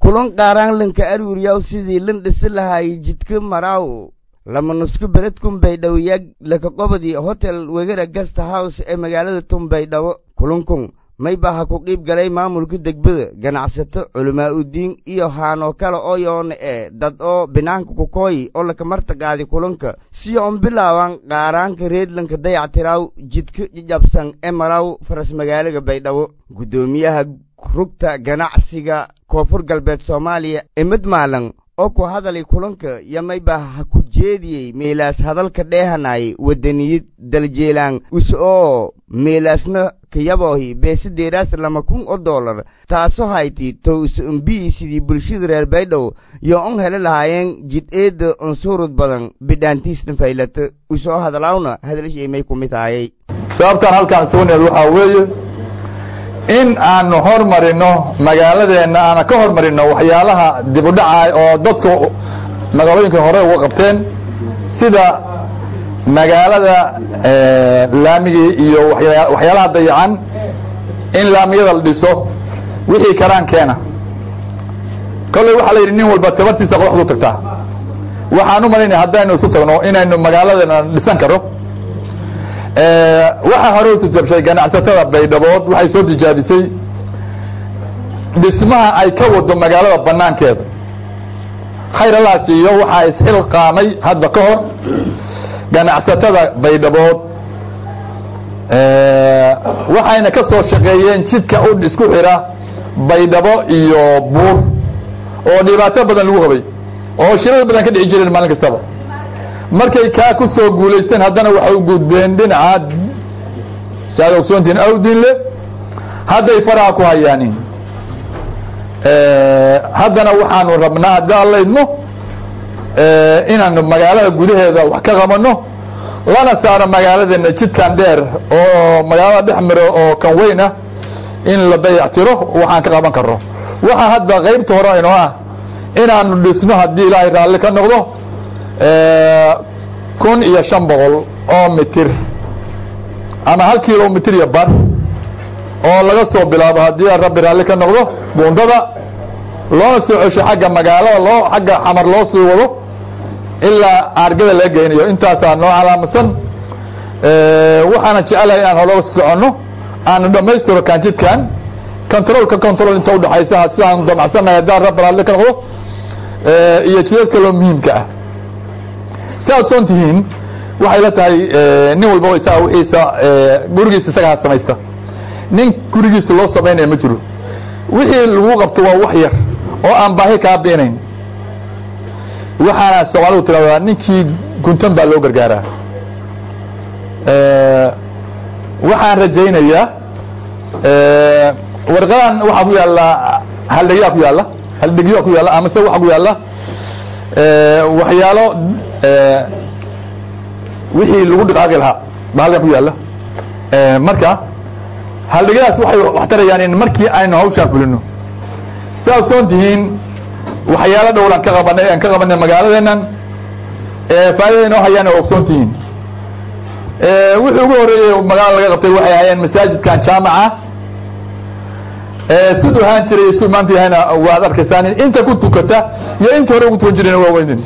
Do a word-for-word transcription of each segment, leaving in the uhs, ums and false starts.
kulan qaaraan lanka aruuriyaw sidii lan dhisi lahaay jidka maraaw lama nusku beledkun baydhawiyag laka qobadii hotel wegara guest house ee magaalada Tumbaydhawo kulankun mayba ha ku qiib galay maamulka degbada ganacsato culamaa u diin iyo haano kale oo yoon ee dad oo binaanka ku kooy oo laka martaqaadi kulanka si on bilaawan qaaraanka reedlanka dayactiraaw jidka jabsan ee maraaw faras magaalada Baydhabo gudoomiyaha rugta ganacsiga koonfur galbeed Soomaaliya Emad Maalan oo ku hadalay kulanka yamayba ha ku jeediyay meelaas hadalka dheehanay wadaniyad daljeelaan usoo meelaasna kayaboohi beesideeraas lama kun oo dollar taasoo hayti toos umbi sidii bulshada reer Baydhabo iyo on hele lahaayeen jid-eeda unsurud badan bidaantiisna faylata usoo hadalawna hadalshii may ku mitaayay sababtan halkaan sooneed waxa weeye in aan hormarino magaaladeena aan ka hormarino waxyaalaha dib u dhacay oo dadku magaalooyinka hore uga qabteen sida magaalada ee laamiga iyo waxyaalaha dayacan in laamiyada la dhiso wixii karaan keena kale waxa la yiri nin walba tabartiisa qoxdu tagtaa waxaan u maleynaa haddaynu isu tagno inaynu magaaladeena dhisan karo ee waxa hore u soo ganacsatada Baydhabo waxay soo tijaabisay dhismaha ay ka wado magaalada banaankeeda khayralaas iyo waxa isxil qaamay hadda ka hor ganacsatada Baydhabo ee waxayna ka soo shaqeeyeen jidka u isku xira Baydhabo iyo Buur oo dhibaato badan lagu qabay oo shirada badan ka dhici jireen maalin kastaba markay ka ku soo guuleysteen haddana waxa u gudbeen dhinaca saadogsoontiin awdinle hadday faraha ku hayaanin ee haddana waxaanu rabnaa hadda alla idmo ee inaanu magaalada gudaheeda wax ka qabano lana saaro magaaladeena jidkan dheer oo magaalada dhexmaro oo kan weyn ah in la dayactiro waxaan ka qaban karno waxa hadda qaybta hore inoo ah inaanu dhisno haddii Ilaahay raalli ka noqdo ee kun iyo shan boqol oo mitir ama hal kiiloomitir iyo bar oo laga soo bilaabo haddii Rabbi raalli ka noqdo buundada loo soo cesho xagga magaalada loo xagga xamar loo soo wado ilaa argada la geynayo intaas aan noo calaamasan ee waxaan jecelahay inaan holo socono aan dhameystiro kan jidkan controlka control inta u dhaxaysa sidaan damacsanay haddii Rabbi raalli ka noqdo ee iyo jidadka loo muhiimka ah saasontiin waxay la tahay nin walba oo isaga wixiisa gurigiisa isaga sameeysta nin gurigiisa loo sameeyay ma jiro wixii lagu qabto waa wax yar oo aan baahi ka beenayn waxaana Soomaalidu tiraahdaa ninkii guntan baa loo gargaaraa ee waxaan rajaynayaa ee warqadan waxa ku yaala haldhiga ku yaala haldhiga ku yaala ama se waxa ku yaala ee waxyaalo ee wixii lagu dhaqaaqi lahaa baalka ku yaala ee marka haldhigaas waxay wax tarayaan in markii aynu hawshan fulino saabsoontiin waxyaalo dhowlan ka qabanay aan ka qabanay magaaladeenan ee faa'iido hayaan oo ogsoontiin ee wixii ugu horeeyay magaalada laga qabtay waxay hayeen masaajidkan jaamaca ee sidoo haan jiray isku maanta yahayna waad arkaysaan inta ku tukata iyo inta hore ugu tukan jireen waa weyn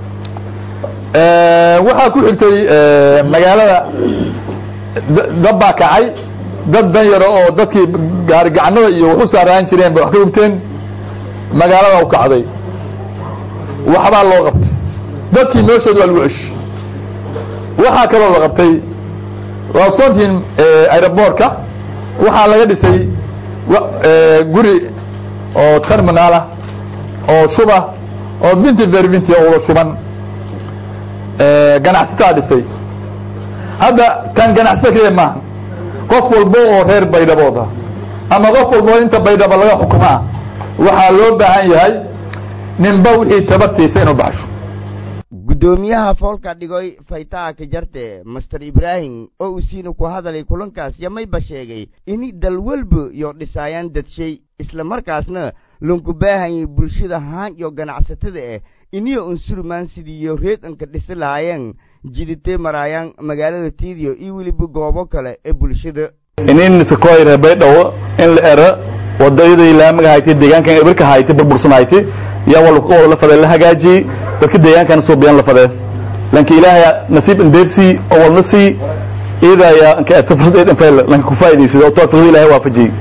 ee waxa ku xigtay magaalada dabba kacay dad dan yar oo dadkii gaar gacanada iyo wuxuu saaraan jireen wax ka gubteen magaalada u kacday waxba loo qabtay dadkii meeshooda lagu cish waxa kale oo la qabtay waqsoontiin aeroportka waxa laga dhisay guri oo terminal ah oo shuba oo vinti vervinti oo shuban ee ganacsatada dhisay hadda kan ganacsatada ma qof walba oo reer Baydhabo ama qof walba inta Baydhabo laga xukumaa waxa loo baahan yahay ninba wixii tabartiisa inuu baxsho gudoomiyaha foolka dhigoy faytaa ka jarte Master Ibrahim oo uu siino ku hadalay kulankaas yamay ba sheegay in dal walba iyo dhisayaan dadshay isla markaasna lunku baahan bulshada haan iyo ganacsatada ah iniyo unsurmaan sidii reedanka dhis laayeen jidite marayaan magaalada Tiidiyo iyo waliba goobo kale ee bulshada inin iskoyre Baydhabo in la era wadadii laamaga haytay deegaankan ebarka haytay burbursanaaytay yaa wal qool la faday la hagaajiyay dadka deegaankan soo biyaan la faday lanka ilaahay nasiib indeersi oo wal nasi ida ya ka tafsiid fayl lanka ku faa'iideysid oo tawfiiq ilaahay waafajiyay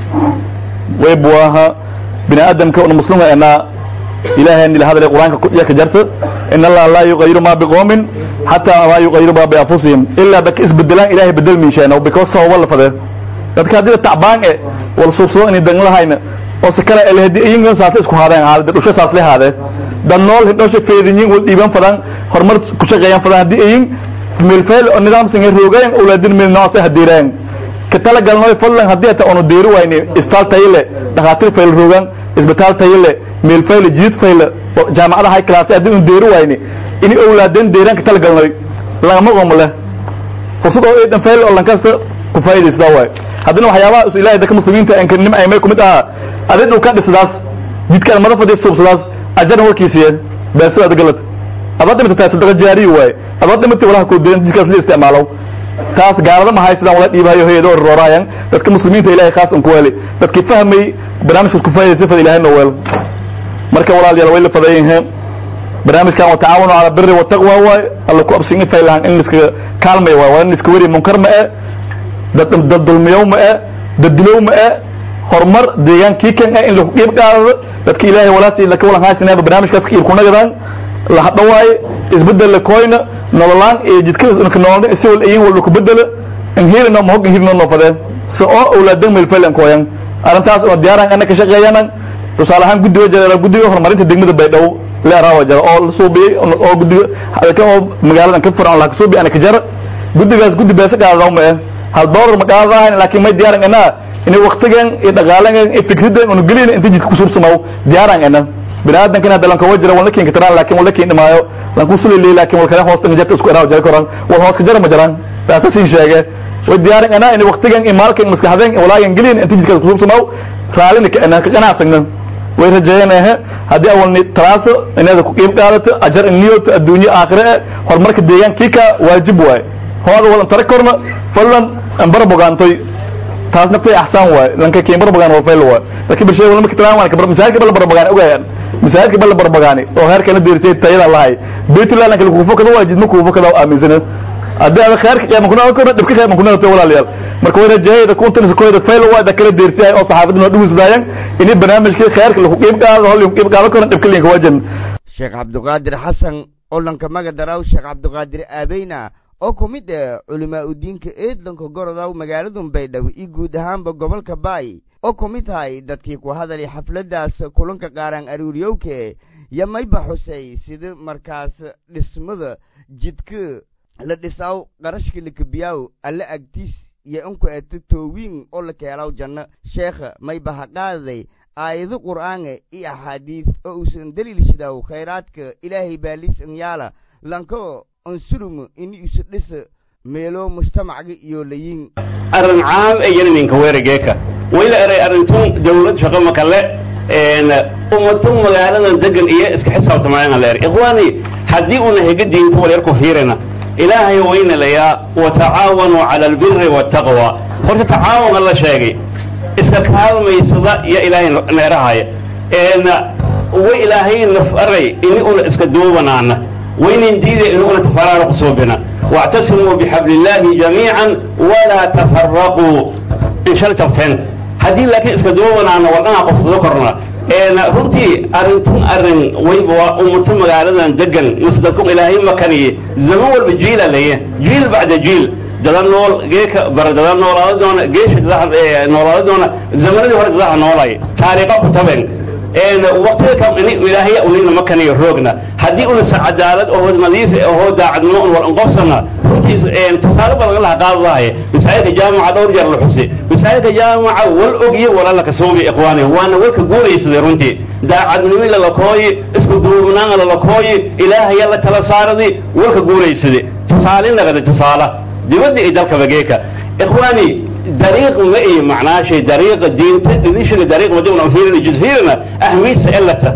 way buaha bini aadamka oo muslimka ana ilaahay in hada quraanka ku yaka jarta in allah la yughayyiru ma biqawmin hatta ma yughayyiru ma bi anfusihim illa bak isbadalan ilaahay badal min shayna because sawa wala faday dadka hadii tacbaan ee wal suubsoo in dan lahayna oo sakala ilaahay inga saas isku haadeen haalada dhusha saas leeyahay dan nool hindhoosha feedinyin wal dhiiban fadan hormar ku shaqeeyaan fadan hadii ay meel feel oo nidaam singa roogeen awlaadin meel naas hadiireen ka tala galnay fadlan hadii ta onu deeru wayne isbitaal tayile dhaqaatiir feel roogan isbitaal tayile meel feel jiid feel jaamacada high class hadii uu deeru wayne in awlaadin deeran ka tala galnay lama qomle fursad oo eedan feel oo lankasta ku faa'iideysta way hadana waxyaabaha ilaahay dadka muslimiinta aan kanim ay may kumid ah adid uu ka dhisdaas jidka mada fadhiyo suubsadaas ajar warkiisiye baasada galad abada mid taas daga jaari way abada mid walaha ku deeran jidkaas la isticmaalo taas gaalada ma haysan wala dhiibayo heedo roorayaan dadka muslimiinta ilaahay khaas un ku wali dadka fahmay barnaamijka ku faa'iideysa fad ilaahay nool marka walaal way la fadayeen barnaamijkan oo taawun ala birri wa taqwa way alla ku absin faylaan in iska kaalmay way waa in iska wari munkar ma ah dad dad dulmiyo ma ah dad dilow ma ah hormar deegaankii kan in lagu qeyb qaado dadka ilaahay walaasi la kala haysanaa barnaamijkaas kiir ku nagadaan la hadaway isbedel la koyna nololaan ee jidkiis uu noolay isoo ayeen wal ku bedelo in heerna ma hogan hirno nofadeen soo awlaadan meel falan koyan arintaas oo diyaaran ana ka shaqeeyana tusaalahan guddiga jara guddiga horumarinta degmada Baydhabo la raawa jara oo soo biyay oo guddiga halka oo magaalada ka furan la soo biyay ana ka jara guddigaas guddi beesa qaadaw ma hal door ma qaadaan laakiin ma diyaaran ana in waqtigan ee dhaqaalahan ee fikradan oo galin inta jidka ku suubsamo diyaaran ana binaadam kana dalan ka wajira wala keen ka taraan laakiin wala keen dhimaayo lan ku sulay laakiin wala kala hoosta jidka isku raaw jara koran wala hoos ka jara ma jaraan taasasiin sheegay way diyaaran ana in waqtigan ee maalkan maskaxdeen walaagan galin inta jidka ku suubsamo raalina ka ana ka qanacsana way rajaynahay hadii awalni taraaso inaad ku qeyb qaadato ajar niyada adduunyo aakhire horumarka deegaankii ka waajib waay hooda wala tarakorna falan ambar bogaantay taas naftii ahsan waay lanka keen barbagaan oo fayl waay laakiin bulshada wala ma kitaan waan ka misaanka bal barbagaan ogaayaan misaanka bal barbagaani oo heerka la diirsay tayada lahay beetula lanka ku fokado waajid ma ku fokado aaminsana adaa khayrka qiyaam kuna oo kordh dibka qiyaam kuna oo walaalayaal marka way rajeeyada kuntan kooyada fayl waay da kala diirsay oo saxaafaduna dhuusdaayeen in barnaamijka khayrka lagu qeyb qaado hol lagu qeyb qaado koran dibka linka wajan Sheekh Abdulqaadir Xasan oo lanka magadaraw Sheekh Abdulqaadir Abayna oo kumid ah culimaa u diinka eedlanka gorodaw magaalada Baydhabo iyo guud ahaanba gobolka Baay oo kumid tahay dadkii ku hadalay xafladaas kulanka qaaran aruuriyowke yamay baxusay sida markaas dhismada jidka la dhisaw qarashka la kabiyaw alla agtiis iyo anku attoowin oo la keelaw janna sheekh may bahaqaaday aayado quraan iyo ahadiis oo uusan daliil shidaw khayraadka ilaahay baalis in yaala lanko ansurum in isu dhisa meelo mujtamaca iyo layin arin caam ay yeelin ka weergeeka wayla aray arintun dawlad shaqo ma kale een ummadun magaalada degan iyo iska xisaabtamayna leer ikhwaani hadii uu nahay diinta walaal ku fiirina ilaahay wayna laya wa taawanu ala albirri wattaqwa horta taawun alla sheegay iska kaalmaysada ya ilaahay neerahay een way ilaahay nafaray in uu iska duubanaana وين نديد إنه تفرقوا صوبنا واعتصموا بحبل الله جميعا ولا تفرقوا إن شاء الله تفتن هذه لكن إسكدونا أنا وأنا قفز ذكرنا إن رنتي أرنتم أرن ويبوا أمتم على دجن نصدقكم إلهي مكاني زمان بالجيل اللي جيل بعد جيل دلنا نول جيك برد دلنا نول دونا جيش دلنا نول دونا زمان اللي هو دلنا نولاي تاريخ كتبين إن وقتها كم إني إلهي أولينا مكاني الرجنا هدي أول سعادة أو نظيف أو داعد نوع والأنقصنا إن تصارب الله قال الله بسعيد جامعة دور جر الحسي بسعيد جامعة والأجي ولا لك صوبي إخواني وأنا وك جوري يصدرونتي داعد نوع للكوي اسكدونا للكوي إلهي يلا تلا صاردي وك جوري يصدر تصالين لقد تصالة دي ودي إدارك بجيك إخواني دريق مئي معناه شيء دريق الدين تدريش الدريق ودون أمثير الجزهيرنا أهمية سئلته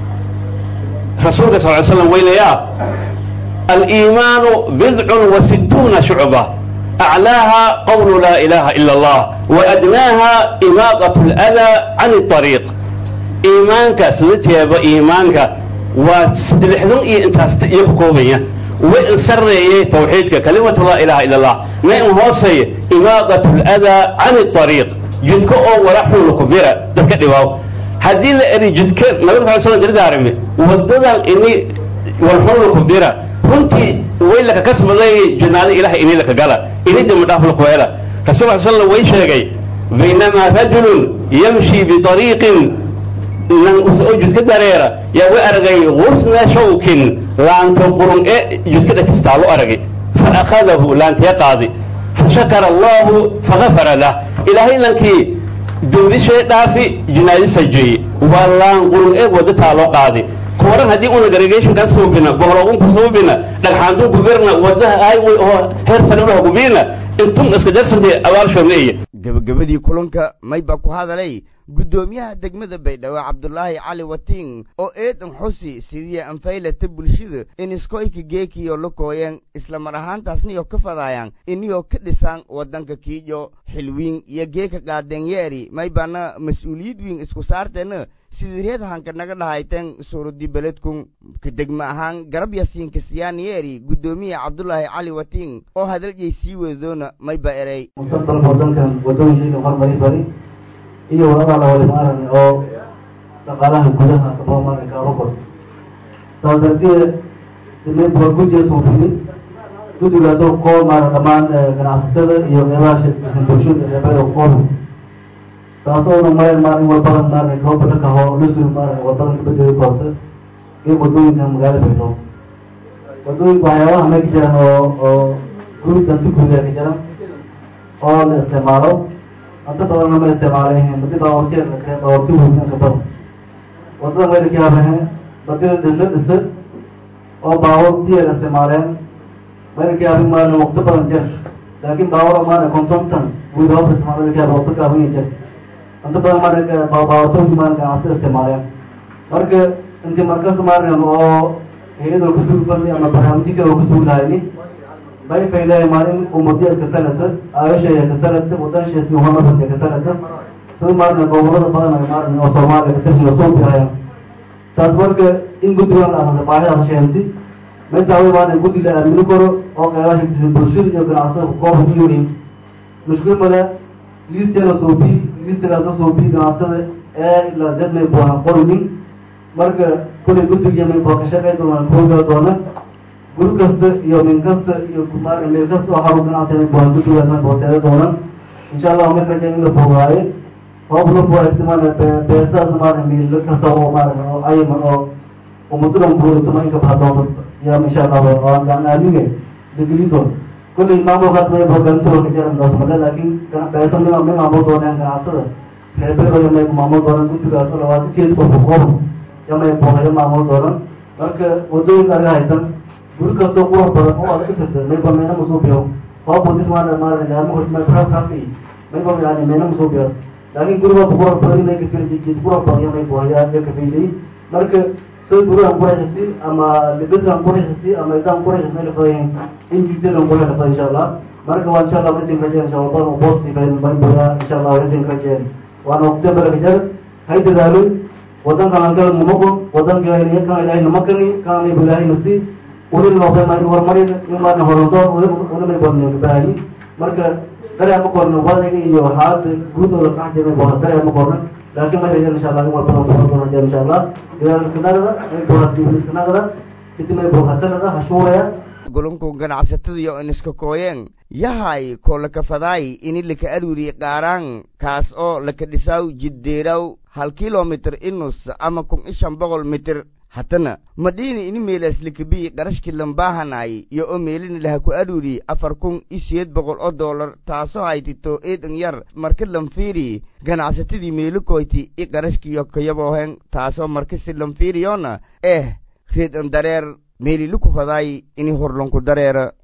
رسولك صلى الله عليه وسلم ويليا الإيمان بضع وستون شعبة أعلاها قول لا إله إلا الله وأدناها إماطة الأذى عن الطريق إيمانك سدتي بإيمانك وسدلحدون إيه أنت يبكوبية وإن سر توحيدك كلمة لا إله إلا الله ما هوصي إماطة الأذى عن الطريق جدك أو ورحمه لكبيرة تذكر واو هذه اللي جدك ما بيقول عليه الصلاة والسلام عرمي وضدها إني ورحمه لكبيرة كنت وين لك كسب زي جنان إله إني لك قال إني دم داخل قويلة رسول الله صلى الله عليه وسلم بينما رجل يمشي بطريق لن أسأجد كدريرة يا وأرجي غصن شوك لان تنقرن إيه جد كده تستعلو أرجي فأخذه لان تيقاضي فشكر الله فغفر له إلهي لنكي دوري شيء دافي جنائي سجي والله نقرن إيه ودتها لو قاضي كورن هدي أون الجريجيشن كان سوبنا بهرقون كسوبنا لحانتو كبرنا وده هاي هو هير سنوله كبيرنا انتم اسكجرسنتي أول شمية gabagabadii kulanka mayba ku hadalay gudoomiyaha degmada Baydhabo Cabdullaahi Cali Watiin oo eedan xusi sidii anfaylata bulshada in iskoyka geekiyo la kooyeen isla mar ahaantaasna ka fadayaan inuu ka dhisan wadanka Kiijo xilwiin iyo geeka qaadeen yeeri maybana mas'uuliyad weyn isku saarteen sidii reedahanka naga dhahayteen suuradi beledkun ka degma ahaan garab yasiinka siyaan yeeri gudoomiyaha Cabdullaahi Cali Watiin oo hadalay sii wadoona mayba eray mustaqbalka wadankan wadooyinka hormari bari iyo wada la wada maaran oo dhaqaalaha gudaha ka maaran ka robot saadadii inay boorkujiya soo fili gudiga soo ko maaran dhamaan ganacsatada iyo meelaha shirkadda bulshada ee bayro qoon taasoo maaran maaran wada maaran ka wada ka hor lusul maaran wada ka bedeli doonta ee wadooyinka magaalada Baydhabo wadooyinka waxyaabaha ma jiraan oo oo guriga gudaha ka jiraan oo la isticmaalo أنت طبعا ما استعمالهم بدي باوكير كان باوكير من كبر وطبعا غير كذا به بدي الدنيا بس أو باوكير استعمالهم غير كذا ما أنا وقت برنجر لكن باور ما أنا كونتنتن وده بس ما أنا كذا وقت كذا بنيجر أنت طبعا ما أنا كذا باوكير ما أنا كذا استعمالهم ورك أنت مركز ما أنا أو هي ده الكسور فني أما برهامتي كده الكسور هايني باي فيلا مارين ومدي استثنت عايشة يكثرت ودان شيء اسمه محمد يكثرت ثم مارنا بوغرة فانا مارنا وصومال يكثر صوت هاي تصور ك إن قد يوم أساس باهي أساس شيء من تاوي مارنا قد إلى أمينو كرو أو كلاش يكتسب برشيد يمكن عصر قوم يورين مشكلة ملا ليست لا صوبي ليست لا صوبي عصر إيه لا زد من بوها قرنين مرك كل قد يوم بوكشة كده من بوجا دونا guru kasta iyo min kasta iyo kumar meel kasta waxa uu ganacsiga booqdo duwasan boosada doona insha Allah ma ka jeen la boogaay oo bulu boo ihtimaal beesa samaana meel kasta oo maaran oo ay man oo umuduran buu tumay ka baado ya insha Allah oo aan aamiga digrido kulli maamo qad may boogan soo ka jaran daas mala laakiin kana beesa ma ma maamo doona ganacsiga reebay oo may maamo doona gudigaas oo lawaad si ko qoom ya may boogaay maamo doona marka wadooyin argaytan guri kastoo qurux badan oo aad isagta mayba meena musuubiyo hoob dismaana maaran yaa ma hormay xaf xafi mayba yaani meena musuubiyo laakiin guriga qurux badan inay ka fiirjid jid qurux badan may booyaa ka fiilay marka soo guriga qurxasti ama libisan qurxasti ama idan qurxasti meel fadhiyeen in jidda qurux badan insha Allah marka waan insha Allah meesin rajeen insha Allah oo boos difayn ban booyaa insha Allah meesin rajeen waan waqti barajar hayda dalu wadan kan kal munugo wadan gaari kan ilaahay namakani kan ilaahay nasi ولين لو بما يور مريض يوم أنا هرزان ولين ما يبغى نبالي مركا ترى أنا كورن وهذا يجي يوحد جود ولا كان جميع بوه ترى أنا كورن لكن ما يرجع إن شاء الله يوم بنا بنا بنا إن شاء الله إذا السنة هذا بوه تجيب السنة هذا إذا ما يبغى السنة هذا هشورة golonku ganacsatada iyo iniska kooyeen yahay ko la ka faday in la ka aruri qaaraan kaas oo la ka dhisaw jiddeeraw hal kilometer inus ama kun shan boqol mitir hatana madini in meelas likabi qarashki lambahanay iyo oo meelin laha ku aruri afar kun iyo sideed boqol oo dollar taasoo ay tito eedan yar marka lamfiiri ganacsatadii meelo koyti i qarashki iyo kayabohen taasoo marka si lamfiiriyona eh reed dareer meeli lu ku faday in horlonku dareera